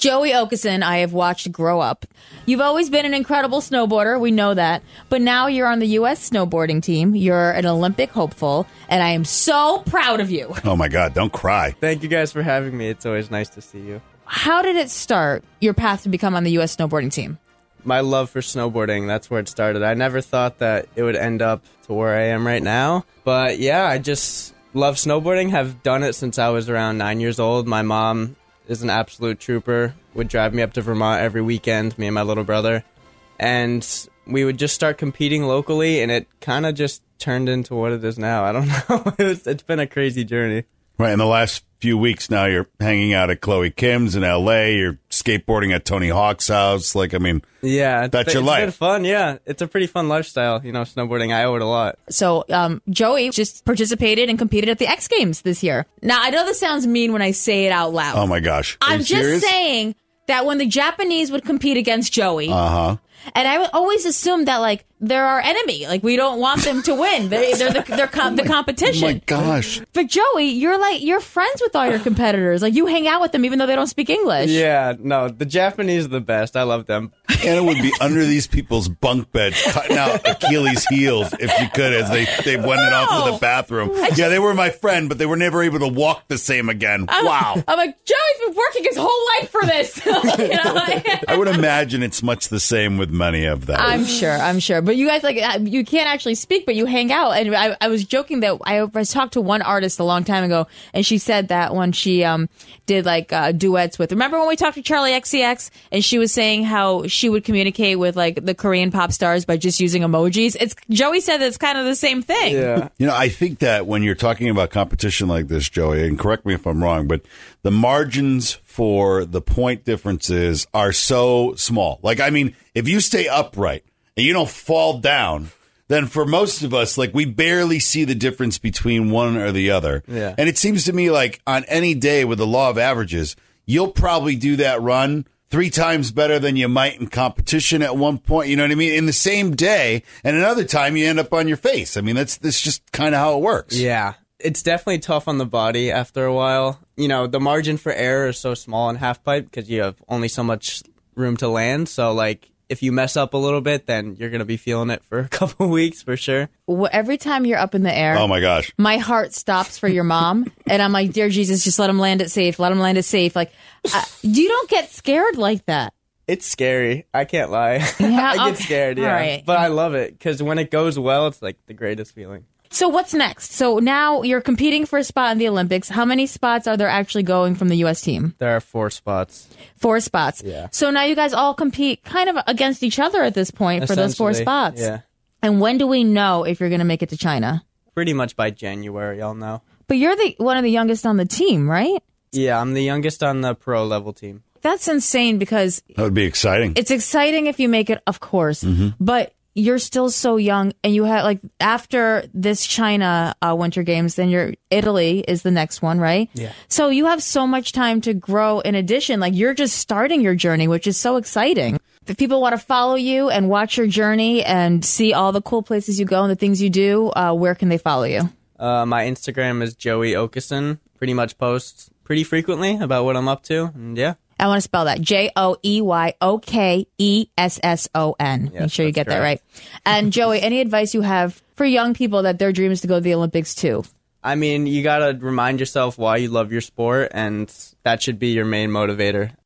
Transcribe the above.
Joey Okeson, I have watched grow up. You've always been an incredible snowboarder. We know that. But now you're on the U.S. snowboarding team. You're an Olympic hopeful, and I am so proud of you. Oh, my God. Don't cry. Thank you guys for having me. It's always nice to see you. How did it start, your path to become on the U.S. snowboarding team? My love for snowboarding, that's where it started. I never thought that it would end up to where I am right now. But yeah, I just love snowboarding, have done it since I was around 9 years old. My mom is an absolute trooper, would drive me up to Vermont every weekend, me and my little brother. And we would just start competing locally, and it kind of just turned into what it is now. I don't know. It's been a crazy journey. Right, in the last few weeks now, you're hanging out at Chloe Kim's in L.A., you're skateboarding at Tony Hawk's house. Like, I mean, yeah, that's your life. It's been fun, yeah. It's a pretty fun lifestyle, snowboarding. I owe it a lot. So, Joey just participated and competed at the X Games this year. Now, I know this sounds mean when I say it out loud. Oh, my gosh. I'm just saying that when the Japanese would compete against Joey, and I would always assume that, like, they're our enemy. Like, we don't want them to win. They're the competition. Oh, my gosh. But Joey, you're friends with all your competitors. Like, you hang out with them even though they don't speak English. Yeah, no, the Japanese are the best. I love them. Anna would be under these people's bunk beds, cutting out Achilles' heels if she could, as they went off to the bathroom. Yeah, they were my friend, but they were never able to walk the same again. Wow. I'm like, Joey's been working his whole life for this. I would imagine it's much the same with many of them. I'm sure. But you guys, like, you can't actually speak, but you hang out. And I was joking that I talked to one artist a long time ago, and she said that when she did, like, duets with, remember when we talked to Charlie XCX, and she was saying how she would communicate with, like, the Korean pop stars by just using emojis? Joey said that it's kind of the same thing. Yeah. I think that when you're talking about competition like this, Joey, and correct me if I'm wrong, but the margins for the point differences are so small. Like, I mean, if you stay upright and you don't fall down, then for most of us, like, we barely see the difference between one or the other. Yeah. And it seems to me like on any day with the law of averages, you'll probably do that run 3 times better than you might in competition at one point. You know what I mean? In the same day, and another time you end up on your face. I mean, that's just kind of how it works. Yeah. It's definitely tough on the body after a while. The margin for error is so small in halfpipe because you have only so much room to land. So, like, if you mess up a little bit, then you're going to be feeling it for a couple weeks for sure. Every time you're up in the air, oh my gosh, my heart stops for your mom. And I'm like, dear Jesus, just let him land it safe. Let him land it safe. Like, you don't get scared like that. It's scary. I can't lie. Yeah, I get scared, yeah. Right. But I love it because when it goes well, it's like the greatest feeling. So what's next? So now you're competing for a spot in the Olympics. How many spots are there actually going from the U.S. team? There are 4 spots. 4 spots. Yeah. So now you guys all compete kind of against each other at this point for those 4 spots. Yeah. And when do we know if you're going to make it to China? Pretty much by January, I'll know. But you're one of the youngest on the team, right? Yeah, I'm the youngest on the pro level team. That's insane because that would be exciting. It's exciting if you make it, of course. Mm-hmm. But you're still so young, and you have, like, after this China Winter Games, then Italy is the next one, right? Yeah. So you have so much time to grow. In addition, like, you're just starting your journey, which is so exciting. If people want to follow you and watch your journey and see all the cool places you go and the things you do, where can they follow you? My Instagram is Joey Okeson. Pretty much post pretty frequently about what I'm up to, and yeah. I want to spell that. JoeyOkesson. Yes, Make sure you get that right. And Joey, any advice you have for young people that their dream is to go to the Olympics too? I mean, you got to remind yourself why you love your sport, and that should be your main motivator.